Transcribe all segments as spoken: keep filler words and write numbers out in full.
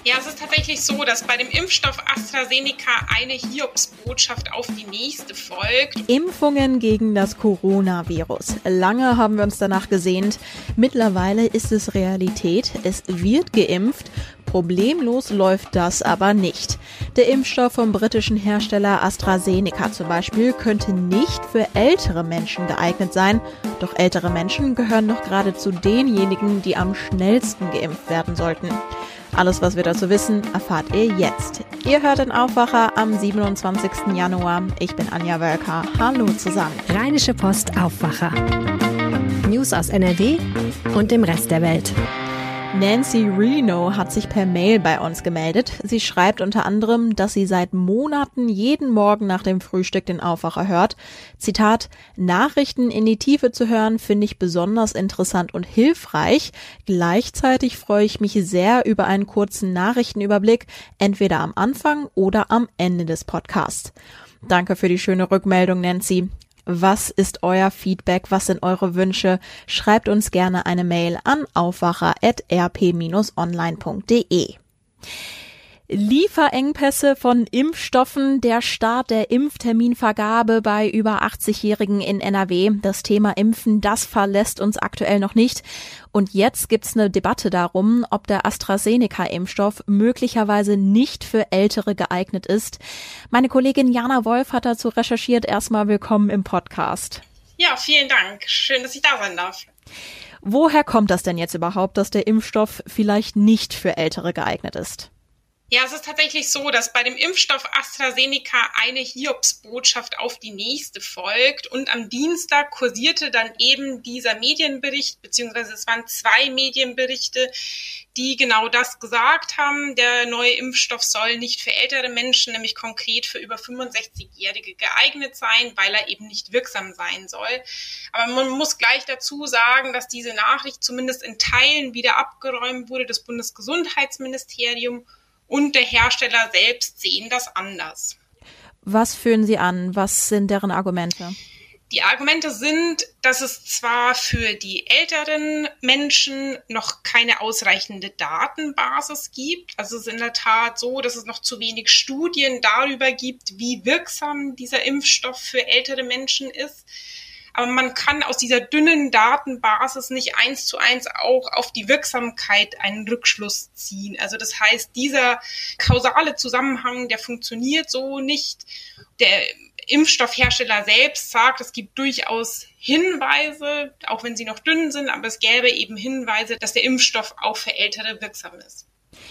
Ja, es ist tatsächlich so, dass bei dem Impfstoff AstraZeneca eine Hiobsbotschaft auf die nächste folgt. Impfungen gegen das Coronavirus. Lange haben wir uns danach gesehnt. Mittlerweile ist es Realität. Es wird geimpft. Problemlos läuft das aber nicht. Der Impfstoff vom britischen Hersteller AstraZeneca zum Beispiel könnte nicht für ältere Menschen geeignet sein. Doch ältere Menschen gehören noch gerade zu denjenigen, die am schnellsten geimpft werden sollten. Alles, was wir dazu wissen, erfahrt ihr jetzt. Ihr hört den Aufwacher am siebenundzwanzigsten Januar. Ich bin Anja Wölker. Hallo zusammen. Rheinische Post Aufwacher. News aus N R W und dem Rest der Welt. Nancy Reno hat sich per Mail bei uns gemeldet. Sie schreibt unter anderem, dass sie seit Monaten jeden Morgen nach dem Frühstück den Aufwacher hört. Zitat: Nachrichten in die Tiefe zu hören, finde ich besonders interessant und hilfreich. Gleichzeitig freue ich mich sehr über einen kurzen Nachrichtenüberblick, entweder am Anfang oder am Ende des Podcasts. Danke für die schöne Rückmeldung, Nancy. Was ist euer Feedback? Was sind eure Wünsche? Schreibt uns gerne eine Mail an aufwacher at r p dash online punkt d e. Lieferengpässe von Impfstoffen, der Start der Impfterminvergabe bei über achtzig-Jährigen in N R W. Das Thema Impfen, das verlässt uns aktuell noch nicht. Und jetzt gibt's eine Debatte darum, ob der AstraZeneca-Impfstoff möglicherweise nicht für Ältere geeignet ist. Meine Kollegin Jana Wolf hat dazu recherchiert. Erstmal willkommen im Podcast. Ja, vielen Dank. Schön, dass ich da sein darf. Woher kommt das denn jetzt überhaupt, dass der Impfstoff vielleicht nicht für Ältere geeignet ist? Ja, es ist tatsächlich so, dass bei dem Impfstoff AstraZeneca eine Hiobsbotschaft auf die nächste folgt. Und am Dienstag kursierte dann eben dieser Medienbericht, beziehungsweise es waren zwei Medienberichte, die genau das gesagt haben. Der neue Impfstoff soll nicht für ältere Menschen, nämlich konkret für über fünfundsechzigjährige geeignet sein, weil er eben nicht wirksam sein soll. Aber man muss gleich dazu sagen, dass diese Nachricht zumindest in Teilen wieder abgeräumt wurde. Das Bundesgesundheitsministerium und der Hersteller selbst sehen das anders. Was führen Sie an? Was sind deren Argumente? Die Argumente sind, dass es zwar für die älteren Menschen noch keine ausreichende Datenbasis gibt. Also es ist in der Tat so, dass es noch zu wenig Studien darüber gibt, wie wirksam dieser Impfstoff für ältere Menschen ist. Aber man kann aus dieser dünnen Datenbasis nicht eins zu eins auch auf die Wirksamkeit einen Rückschluss ziehen. Also das heißt, dieser kausale Zusammenhang, der funktioniert so nicht. Der Impfstoffhersteller selbst sagt, es gibt durchaus Hinweise, auch wenn sie noch dünn sind, aber es gäbe eben Hinweise, dass der Impfstoff auch für Ältere wirksam ist.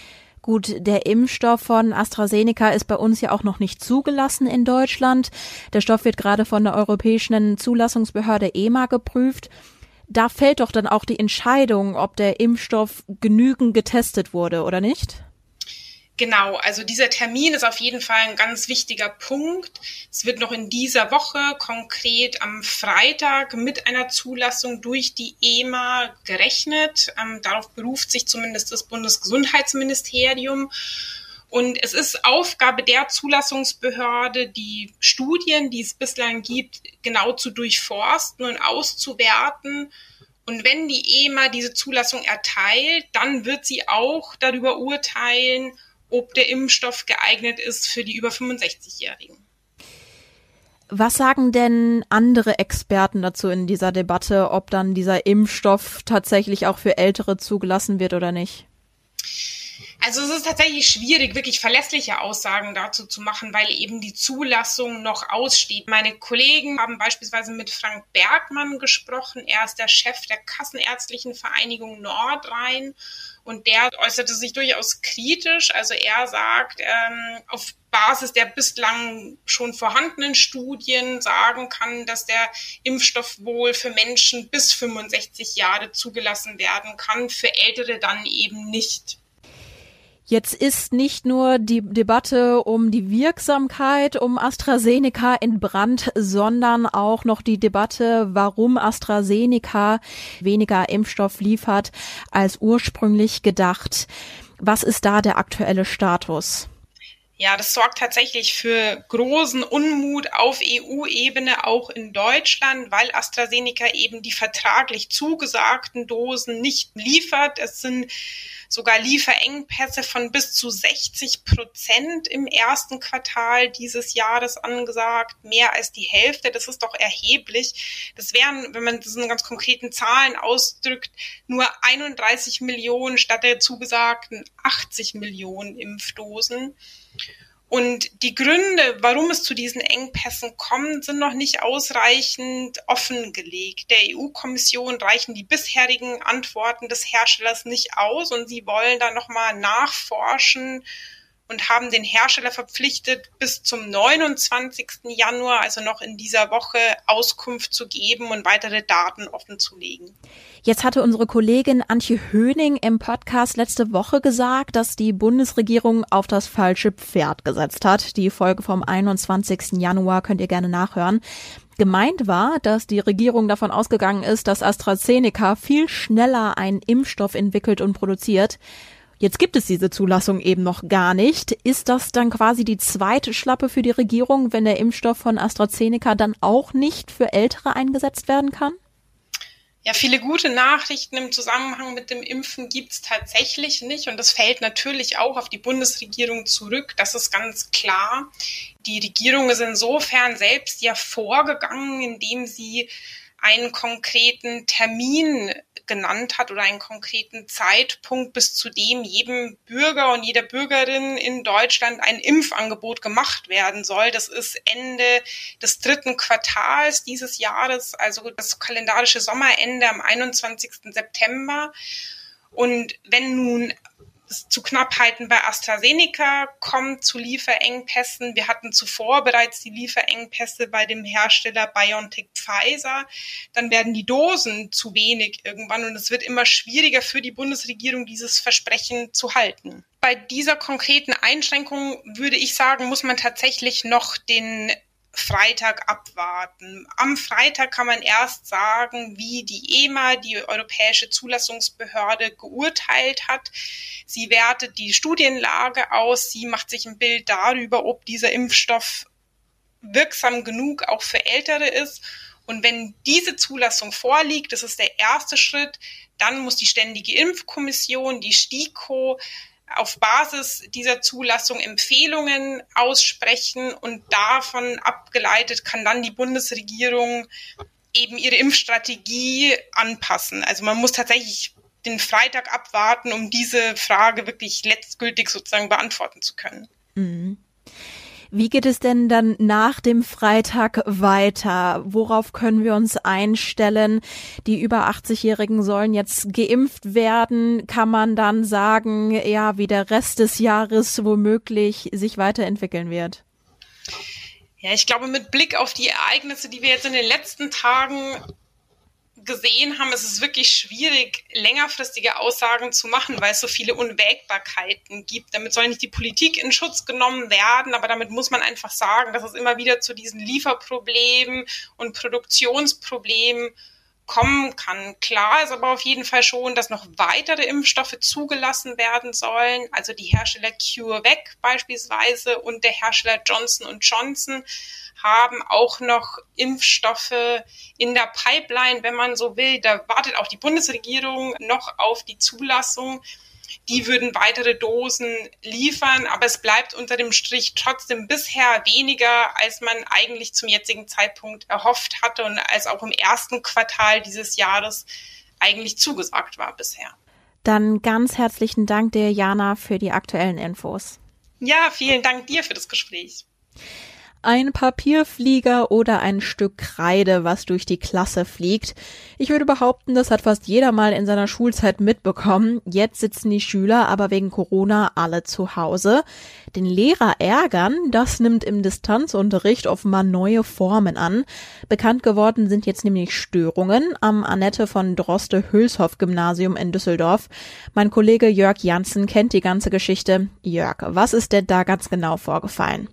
Gut, der Impfstoff von AstraZeneca ist bei uns ja auch noch nicht zugelassen in Deutschland. Der Stoff wird gerade von der Europäischen Zulassungsbehörde E M A geprüft. Da fällt doch dann auch die Entscheidung, ob der Impfstoff genügend getestet wurde, oder nicht? Genau, also dieser Termin ist auf jeden Fall ein ganz wichtiger Punkt. Es wird noch in dieser Woche, konkret am Freitag, mit einer Zulassung durch die E M A gerechnet. Ähm, darauf beruft sich zumindest das Bundesgesundheitsministerium. Und es ist Aufgabe der Zulassungsbehörde, die Studien, die es bislang gibt, genau zu durchforsten und auszuwerten. Und wenn die E M A diese Zulassung erteilt, dann wird sie auch darüber urteilen, ob der Impfstoff geeignet ist für die über fünfundsechzigjährigen. Was sagen denn andere Experten dazu in dieser Debatte, ob dann dieser Impfstoff tatsächlich auch für Ältere zugelassen wird oder nicht? Also es ist tatsächlich schwierig, wirklich verlässliche Aussagen dazu zu machen, weil eben die Zulassung noch aussteht. Meine Kollegen haben beispielsweise mit Frank Bergmann gesprochen. Er ist der Chef der Kassenärztlichen Vereinigung Nordrhein und der äußerte sich durchaus kritisch. Also er sagt, ähm, auf Basis der bislang schon vorhandenen Studien sagen kann, dass der Impfstoff wohl für Menschen bis fünfundsechzig Jahre zugelassen werden kann, für Ältere dann eben nicht. Jetzt ist nicht nur die Debatte um die Wirksamkeit um AstraZeneca entbrannt, sondern auch noch die Debatte, warum AstraZeneca weniger Impfstoff liefert als ursprünglich gedacht. Was ist da der aktuelle Status? Ja, das sorgt tatsächlich für großen Unmut auf E U-Ebene, auch in Deutschland, weil AstraZeneca eben die vertraglich zugesagten Dosen nicht liefert. Es sind sogar Lieferengpässe von bis zu sechzig Prozent im ersten Quartal dieses Jahres angesagt, mehr als die Hälfte. Das ist doch erheblich. Das wären, wenn man das in ganz konkreten Zahlen ausdrückt, nur einunddreißig Millionen statt der zugesagten achtzig Millionen Impfdosen. Und die Gründe, warum es zu diesen Engpässen kommt, sind noch nicht ausreichend offengelegt. Der E U-Kommission reichen die bisherigen Antworten des Herstellers nicht aus und sie wollen da nochmal nachforschen und haben den Hersteller verpflichtet, bis zum neunundzwanzigsten Januar, also noch in dieser Woche, Auskunft zu geben und weitere Daten offenzulegen. Jetzt hatte unsere Kollegin Antje Höning im Podcast letzte Woche gesagt, dass die Bundesregierung auf das falsche Pferd gesetzt hat. Die Folge vom einundzwanzigsten Januar könnt ihr gerne nachhören. Gemeint war, dass die Regierung davon ausgegangen ist, dass AstraZeneca viel schneller einen Impfstoff entwickelt und produziert. Jetzt gibt es diese Zulassung eben noch gar nicht. Ist das dann quasi die zweite Schlappe für die Regierung, wenn der Impfstoff von AstraZeneca dann auch nicht für Ältere eingesetzt werden kann? Ja, viele gute Nachrichten im Zusammenhang mit dem Impfen gibt's tatsächlich nicht. Und das fällt natürlich auch auf die Bundesregierung zurück. Das ist ganz klar. Die Regierung ist insofern selbst ja vorgegangen, indem sie einen konkreten Termin genannt hat oder einen konkreten Zeitpunkt, bis zu dem jedem Bürger und jeder Bürgerin in Deutschland ein Impfangebot gemacht werden soll. Das ist Ende des dritten Quartals dieses Jahres, also das kalendarische Sommerende am einundzwanzigsten September. Und wenn nun es zu Knappheiten bei AstraZeneca kommt, zu Lieferengpässen. Wir hatten zuvor bereits die Lieferengpässe bei dem Hersteller BioNTech Pfizer. Dann werden die Dosen zu wenig irgendwann und es wird immer schwieriger für die Bundesregierung, dieses Versprechen zu halten. Bei dieser konkreten Einschränkung würde ich sagen, muss man tatsächlich noch den Freitag abwarten. Am Freitag kann man erst sagen, wie die E M A, die Europäische Zulassungsbehörde, geurteilt hat. Sie wertet die Studienlage aus, sie macht sich ein Bild darüber, ob dieser Impfstoff wirksam genug auch für Ältere ist. Und wenn diese Zulassung vorliegt, das ist der erste Schritt, dann muss die Ständige Impfkommission, die STIKO, auf Basis dieser Zulassung Empfehlungen aussprechen und davon abgeleitet kann dann die Bundesregierung eben ihre Impfstrategie anpassen. Also man muss tatsächlich den Freitag abwarten, um diese Frage wirklich letztgültig sozusagen beantworten zu können. Mhm. Wie geht es denn dann nach dem Freitag weiter? Worauf können wir uns einstellen? Die über achtzigjährigen sollen jetzt geimpft werden. Kann man dann sagen, ja, wie der Rest des Jahres womöglich sich weiterentwickeln wird? Ja, ich glaube, mit Blick auf die Ereignisse, die wir jetzt in den letzten Tagen gesehen haben, ist es wirklich schwierig, längerfristige Aussagen zu machen, weil es so viele Unwägbarkeiten gibt. Damit soll nicht die Politik in Schutz genommen werden, aber damit muss man einfach sagen, dass es immer wieder zu diesen Lieferproblemen und Produktionsproblemen kommen kann. Klar ist aber auf jeden Fall schon, dass noch weitere Impfstoffe zugelassen werden sollen. Also die Hersteller CureVac beispielsweise und der Hersteller Johnson und Johnson haben auch noch Impfstoffe in der Pipeline, wenn man so will. Da wartet auch die Bundesregierung noch auf die Zulassung. Die würden weitere Dosen liefern, aber es bleibt unter dem Strich trotzdem bisher weniger, als man eigentlich zum jetzigen Zeitpunkt erhofft hatte und als auch im ersten Quartal dieses Jahres eigentlich zugesagt war bisher. Dann ganz herzlichen Dank dir, Jana, für die aktuellen Infos. Ja, vielen Dank dir für das Gespräch. Ein Papierflieger oder ein Stück Kreide, was durch die Klasse fliegt. Ich würde behaupten, das hat fast jeder mal in seiner Schulzeit mitbekommen. Jetzt sitzen die Schüler aber wegen Corona alle zu Hause. Den Lehrer ärgern, das nimmt im Distanzunterricht offenbar neue Formen an. Bekannt geworden sind jetzt nämlich Störungen am Annette von Droste-Hülshoff-Gymnasium in Düsseldorf. Mein Kollege Jörg Janssen kennt die ganze Geschichte. Jörg, was ist denn da ganz genau vorgefallen?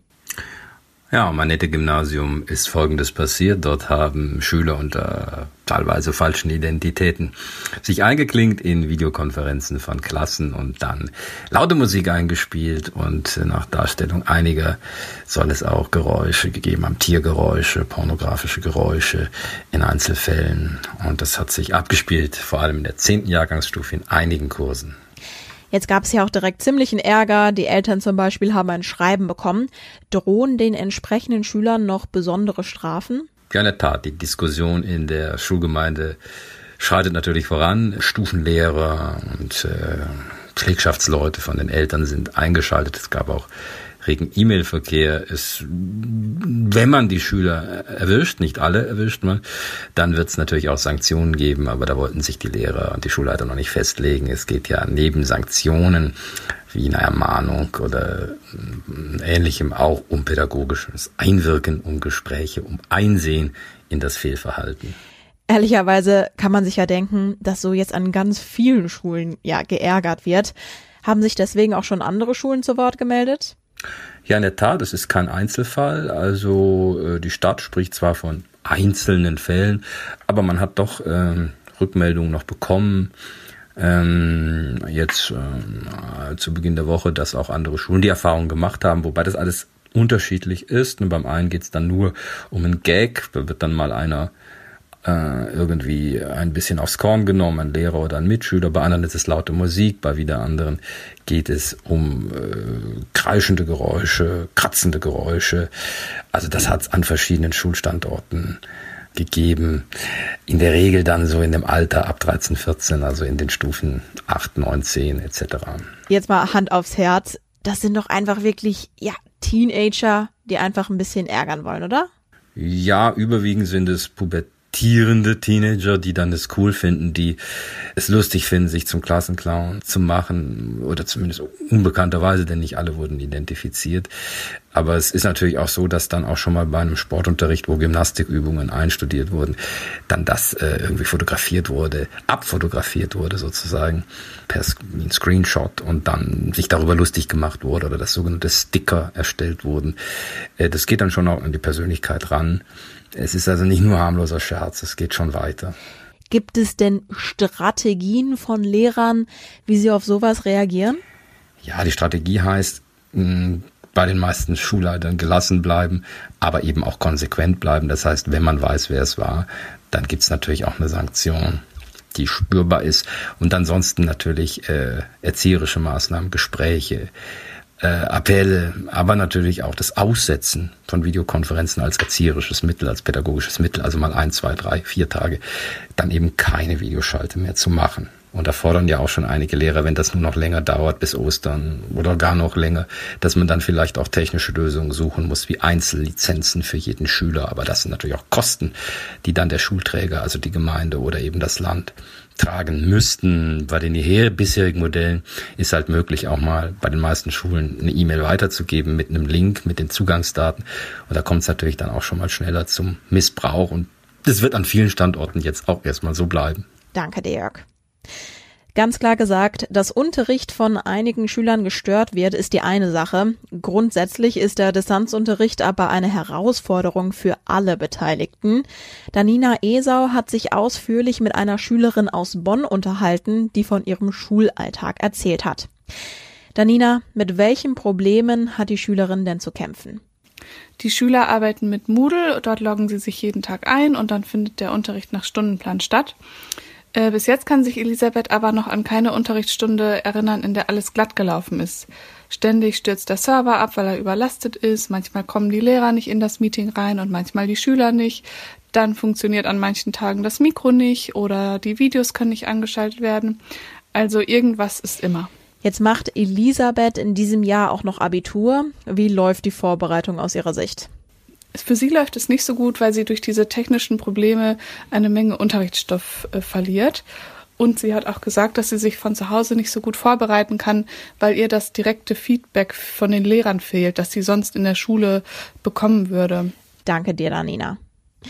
Ja, am Annette-Gymnasium ist Folgendes passiert. Dort haben Schüler unter teilweise falschen Identitäten sich eingeklinkt in Videokonferenzen von Klassen und dann laute Musik eingespielt und nach Darstellung einiger soll es auch Geräusche gegeben haben, Tiergeräusche, pornografische Geräusche in Einzelfällen und das hat sich abgespielt, vor allem in der zehnten Jahrgangsstufe in einigen Kursen. Jetzt gab es ja auch direkt ziemlichen Ärger. Die Eltern zum Beispiel haben ein Schreiben bekommen. Drohen den entsprechenden Schülern noch besondere Strafen? Ja, in der Tat. Die Diskussion in der Schulgemeinde schreitet natürlich voran. Stufenlehrer und äh, Pflegschaftsleute von den Eltern sind eingeschaltet. Es gab auch regen E-Mail-Verkehr. Es, wenn man die Schüler erwischt, nicht alle erwischt man, dann wird es natürlich auch Sanktionen geben, aber da wollten sich die Lehrer und die Schulleiter noch nicht festlegen. Es geht ja neben Sanktionen wie eine Ermahnung oder Ähnlichem auch um pädagogisches Einwirken, um Gespräche, um Einsehen in das Fehlverhalten. Ehrlicherweise kann man sich ja denken, dass so jetzt an ganz vielen Schulen ja geärgert wird. Haben sich deswegen auch schon andere Schulen zu Wort gemeldet? Ja, in der Tat, es ist kein Einzelfall. Also äh, die Stadt spricht zwar von einzelnen Fällen, aber man hat doch ähm, Rückmeldungen noch bekommen. Ähm, jetzt äh, zu Beginn der Woche, dass auch andere Schulen die Erfahrung gemacht haben, wobei das alles unterschiedlich ist. Und beim einen geht es dann nur um einen Gag, da wird dann mal einer äh, irgendwie ein bisschen aufs Korn genommen, ein Lehrer oder ein Mitschüler. Bei anderen ist es laute Musik, bei wieder anderen geht es um äh, kreischende Geräusche, kratzende Geräusche. Also das hat es an verschiedenen Schulstandorten gegeben. In der Regel dann so in dem Alter ab dreizehn, vierzehn, also in den Stufen acht, neun, zehn et cetera. Jetzt mal Hand aufs Herz. Das sind doch einfach wirklich, ja, Teenager, die einfach ein bisschen ärgern wollen, oder? Ja, überwiegend sind es pubertierende Teenager, die dann es cool finden, die es lustig finden, sich zum Klassenclown zu machen oder zumindest unbekannterweise, denn nicht alle wurden identifiziert. Aber es ist natürlich auch so, dass dann auch schon mal bei einem Sportunterricht, wo Gymnastikübungen einstudiert wurden, dann das äh, irgendwie fotografiert wurde, abfotografiert wurde sozusagen per Screenshot und dann sich darüber lustig gemacht wurde oder das sogenannte Sticker erstellt wurden. Äh, das geht dann schon auch an die Persönlichkeit ran. Es ist also nicht nur harmloser Scherz, es geht schon weiter. Gibt es denn Strategien von Lehrern, wie sie auf sowas reagieren? Ja, die Strategie heißt, mh, bei den meisten Schulleitern gelassen bleiben, aber eben auch konsequent bleiben. Das heißt, wenn man weiß, wer es war, dann gibt es natürlich auch eine Sanktion, die spürbar ist. Und ansonsten natürlich äh, erzieherische Maßnahmen, Gespräche, äh, Appelle, aber natürlich auch das Aussetzen von Videokonferenzen als erzieherisches Mittel, als pädagogisches Mittel, also mal ein, zwei, drei, vier Tage, dann eben keine Videoschalte mehr zu machen. Und da fordern ja auch schon einige Lehrer, wenn das nur noch länger dauert bis Ostern oder gar noch länger, dass man dann vielleicht auch technische Lösungen suchen muss, wie Einzellizenzen für jeden Schüler. Aber das sind natürlich auch Kosten, die dann der Schulträger, also die Gemeinde oder eben das Land, tragen müssten. Bei den bisherigen Modellen ist halt möglich, auch mal bei den meisten Schulen eine E-Mail weiterzugeben mit einem Link, mit den Zugangsdaten. Und da kommt es natürlich dann auch schon mal schneller zum Missbrauch. Und das wird an vielen Standorten jetzt auch erstmal so bleiben. Danke, Dirk. Ganz klar gesagt, dass Unterricht von einigen Schülern gestört wird, ist die eine Sache. Grundsätzlich ist der Distanzunterricht aber eine Herausforderung für alle Beteiligten. Danina Esau hat sich ausführlich mit einer Schülerin aus Bonn unterhalten, die von ihrem Schulalltag erzählt hat. Danina, mit welchen Problemen hat die Schülerin denn zu kämpfen? Die Schüler arbeiten mit Moodle, dort loggen sie sich jeden Tag ein und dann findet der Unterricht nach Stundenplan statt. Äh, bis jetzt kann sich Elisabeth aber noch an keine Unterrichtsstunde erinnern, in der alles glatt gelaufen ist. Ständig stürzt der Server ab, weil er überlastet ist. Manchmal kommen die Lehrer nicht in das Meeting rein und manchmal die Schüler nicht. Dann funktioniert an manchen Tagen das Mikro nicht oder die Videos können nicht angeschaltet werden. Also irgendwas ist immer. Jetzt macht Elisabeth in diesem Jahr auch noch Abitur. Wie läuft die Vorbereitung aus ihrer Sicht? Für sie läuft es nicht so gut, weil sie durch diese technischen Probleme eine Menge Unterrichtsstoff äh, verliert. Und sie hat auch gesagt, dass sie sich von zu Hause nicht so gut vorbereiten kann, weil ihr das direkte Feedback von den Lehrern fehlt, das sie sonst in der Schule bekommen würde. Danke dir, Danina.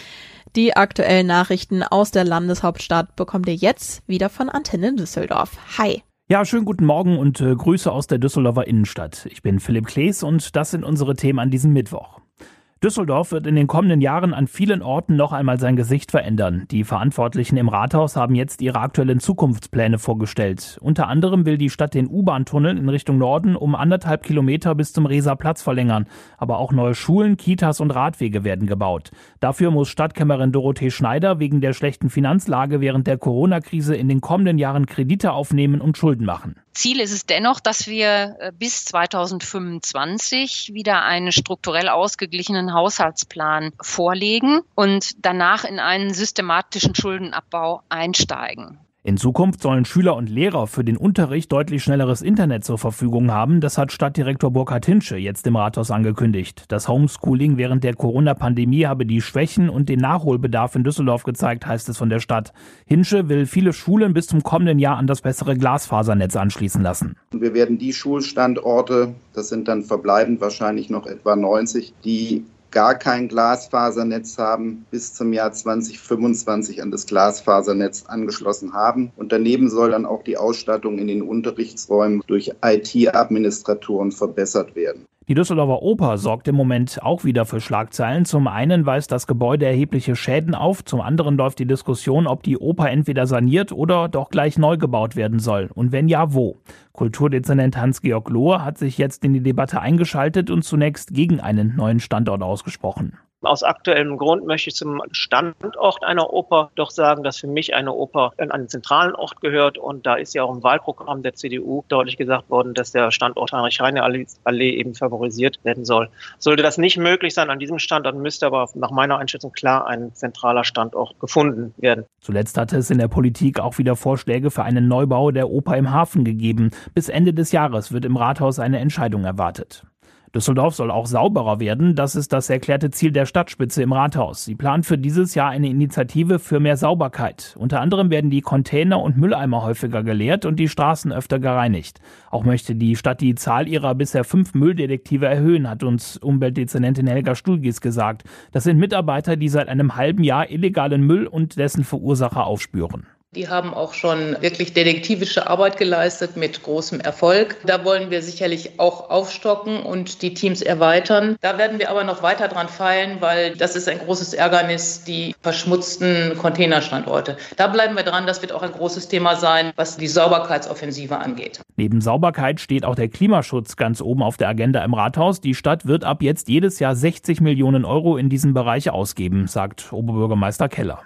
Die aktuellen Nachrichten aus der Landeshauptstadt bekommt ihr jetzt wieder von Antenne Düsseldorf. Hi. Ja, schönen guten Morgen und äh, Grüße aus der Düsseldorfer Innenstadt. Ich bin Philipp Klees und das sind unsere Themen an diesem Mittwoch. Düsseldorf wird in den kommenden Jahren an vielen Orten noch einmal sein Gesicht verändern. Die Verantwortlichen im Rathaus haben jetzt ihre aktuellen Zukunftspläne vorgestellt. Unter anderem will die Stadt den U-Bahn-Tunnel in Richtung Norden um anderthalb Kilometer bis zum Reser Platz verlängern. Aber auch neue Schulen, Kitas und Radwege werden gebaut. Dafür muss Stadtkämmerin Dorothee Schneider wegen der schlechten Finanzlage während der Corona-Krise in den kommenden Jahren Kredite aufnehmen und Schulden machen. Ziel ist es dennoch, dass wir bis zweitausendfünfundzwanzig wieder einen strukturell ausgeglichenen Haushaltsplan vorlegen und danach in einen systematischen Schuldenabbau einsteigen. In Zukunft sollen Schüler und Lehrer für den Unterricht deutlich schnelleres Internet zur Verfügung haben. Das hat Stadtdirektor Burkhard Hinsche jetzt im Rathaus angekündigt. Das Homeschooling während der Corona-Pandemie habe die Schwächen und den Nachholbedarf in Düsseldorf gezeigt, heißt es von der Stadt. Hinsche will viele Schulen bis zum kommenden Jahr an das bessere Glasfasernetz anschließen lassen. Wir werden die Schulstandorte, das sind dann verbleibend wahrscheinlich noch etwa neunzig, die gar kein Glasfasernetz haben, bis zum Jahr zweitausendfünfundzwanzig an das Glasfasernetz angeschlossen haben. Und daneben soll dann auch die Ausstattung in den Unterrichtsräumen durch I T-Administratoren verbessert werden. Die Düsseldorfer Oper sorgt im Moment auch wieder für Schlagzeilen. Zum einen weist das Gebäude erhebliche Schäden auf, zum anderen läuft die Diskussion, ob die Oper entweder saniert oder doch gleich neu gebaut werden soll. Und wenn ja, wo? Kulturdezernent Hans-Georg Lohr hat sich jetzt in die Debatte eingeschaltet und zunächst gegen einen neuen Standort ausgesprochen. Aus aktuellem Grund möchte ich zum Standort einer Oper doch sagen, dass für mich eine Oper an einen zentralen Ort gehört. Und da ist ja auch im Wahlprogramm der C D U deutlich gesagt worden, dass der Standort Heinrich-Heine-Allee eben favorisiert werden soll. Sollte das nicht möglich sein an diesem Standort, müsste aber nach meiner Einschätzung klar ein zentraler Standort gefunden werden. Zuletzt hatte es in der Politik auch wieder Vorschläge für einen Neubau der Oper im Hafen gegeben. Bis Ende des Jahres wird im Rathaus eine Entscheidung erwartet. Düsseldorf soll auch sauberer werden. Das ist das erklärte Ziel der Stadtspitze im Rathaus. Sie plant für dieses Jahr eine Initiative für mehr Sauberkeit. Unter anderem werden die Container und Mülleimer häufiger geleert und die Straßen öfter gereinigt. Auch möchte die Stadt die Zahl ihrer bisher fünf Mülldetektive erhöhen, hat uns Umweltdezernentin Helga Stulgis gesagt. Das sind Mitarbeiter, die seit einem halben Jahr illegalen Müll und dessen Verursacher aufspüren. Die haben auch schon wirklich detektivische Arbeit geleistet mit großem Erfolg. Da wollen wir sicherlich auch aufstocken und die Teams erweitern. Da werden wir aber noch weiter dran feilen, weil das ist ein großes Ärgernis, die verschmutzten Containerstandorte. Da bleiben wir dran. Das wird auch ein großes Thema sein, was die Sauberkeitsoffensive angeht. Neben Sauberkeit steht auch der Klimaschutz ganz oben auf der Agenda im Rathaus. Die Stadt wird ab jetzt jedes Jahr sechzig Millionen Euro in diesem Bereich ausgeben, sagt Oberbürgermeister Keller.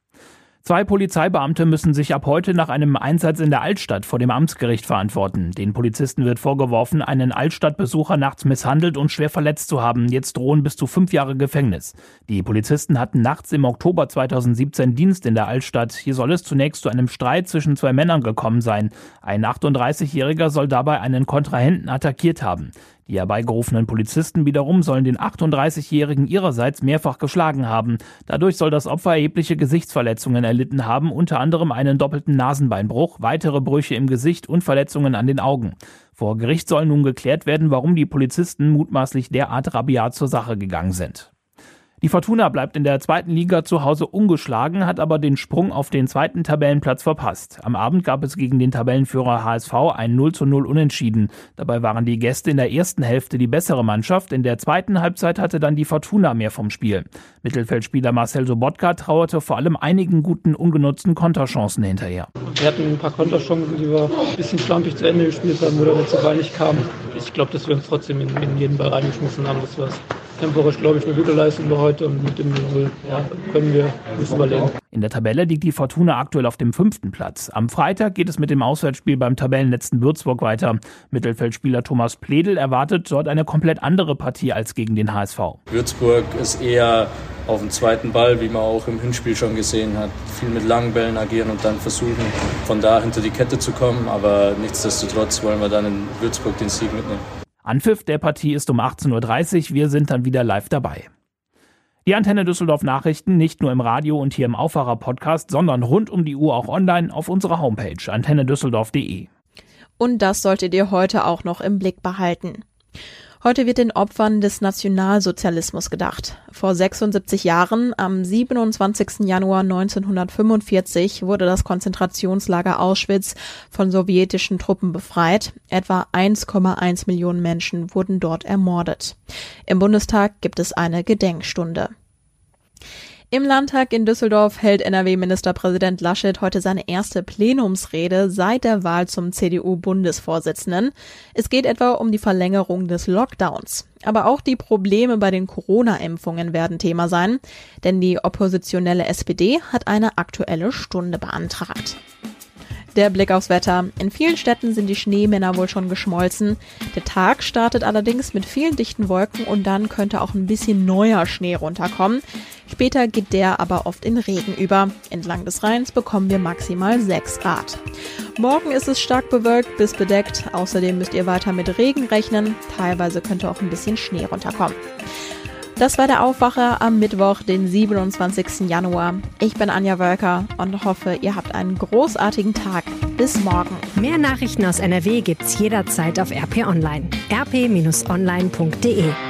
Zwei Polizeibeamte müssen sich ab heute nach einem Einsatz in der Altstadt vor dem Amtsgericht verantworten. Den Polizisten wird vorgeworfen, einen Altstadtbesucher nachts misshandelt und schwer verletzt zu haben. Jetzt drohen bis zu fünf Jahre Gefängnis. Die Polizisten hatten nachts im Oktober zweitausendsiebzehn Dienst in der Altstadt. Hier soll es zunächst zu einem Streit zwischen zwei Männern gekommen sein. Ein achtunddreißigjähriger soll dabei einen Kontrahenten attackiert haben. Die herbeigerufenen Polizisten wiederum sollen den achtunddreißigjährigen ihrerseits mehrfach geschlagen haben. Dadurch soll das Opfer erhebliche Gesichtsverletzungen erlitten haben, unter anderem einen doppelten Nasenbeinbruch, weitere Brüche im Gesicht und Verletzungen an den Augen. Vor Gericht soll nun geklärt werden, warum die Polizisten mutmaßlich derart rabiat zur Sache gegangen sind. Die Fortuna bleibt in der zweiten Liga zu Hause ungeschlagen, hat aber den Sprung auf den zweiten Tabellenplatz verpasst. Am Abend gab es gegen den Tabellenführer H S V ein null zu null Unentschieden. Dabei waren die Gäste in der ersten Hälfte die bessere Mannschaft. In der zweiten Halbzeit hatte dann die Fortuna mehr vom Spiel. Mittelfeldspieler Marcel Sobotka trauerte vor allem einigen guten ungenutzten Konterchancen hinterher. Wir hatten ein paar Konterchancen, die wir ein bisschen schlampig zu Ende gespielt haben, wo der letzte Ball nicht kam. Ich glaube, dass wir uns trotzdem in, in jeden Ball reingeschmissen haben. Das war temporarisch, glaube ich, eine gute Leistung war heute und mit dem Null ja, können wir nicht überleben. In der Tabelle liegt die Fortuna aktuell auf dem fünften Platz. Am Freitag geht es mit dem Auswärtsspiel beim Tabellenletzten Würzburg weiter. Mittelfeldspieler Thomas Pledel erwartet dort eine komplett andere Partie als gegen den H S V. Würzburg ist eher auf dem zweiten Ball, wie man auch im Hinspiel schon gesehen hat. Viel mit langen Bällen agieren und dann versuchen, von da hinter die Kette zu kommen. Aber nichtsdestotrotz wollen wir dann in Würzburg den Sieg mitnehmen. Anpfiff der Partie ist um achtzehn Uhr dreißig. Wir sind dann wieder live dabei. Die Antenne Düsseldorf Nachrichten nicht nur im Radio und hier im Aufwacher-Podcast, sondern rund um die Uhr auch online auf unserer Homepage antenne düsseldorf punkt de. Und das solltet ihr heute auch noch im Blick behalten. Heute wird den Opfern des Nationalsozialismus gedacht. Vor sechsundsiebzig Jahren, am siebenundzwanzigsten Januar neunzehnhundertfünfundvierzig, wurde das Konzentrationslager Auschwitz von sowjetischen Truppen befreit. Etwa eins Komma eins Millionen Menschen wurden dort ermordet. Im Bundestag gibt es eine Gedenkstunde. Im Landtag in Düsseldorf hält N R W-Ministerpräsident Laschet heute seine erste Plenumsrede seit der Wahl zum C D U-Bundesvorsitzenden. Es geht etwa um die Verlängerung des Lockdowns. Aber auch die Probleme bei den Corona-Impfungen werden Thema sein, denn die oppositionelle S P D hat eine Aktuelle Stunde beantragt. der Blick aufs Wetter. In vielen Städten sind die Schneemänner wohl schon geschmolzen. Der Tag startet allerdings mit vielen dichten Wolken und dann könnte auch ein bisschen neuer Schnee runterkommen. Später geht der aber oft in Regen über. Entlang des Rheins bekommen wir maximal sechs Grad. Morgen ist es stark bewölkt bis bedeckt. Außerdem müsst ihr weiter mit Regen rechnen. Teilweise könnte auch ein bisschen Schnee runterkommen. Das war der Aufwacher am Mittwoch, den siebenundzwanzigsten Januar. Ich bin Anja Wölker und hoffe, ihr habt einen großartigen Tag. Bis morgen. Mehr Nachrichten aus N R W gibt's jederzeit auf R P Online. r p Bindestrich online punkt de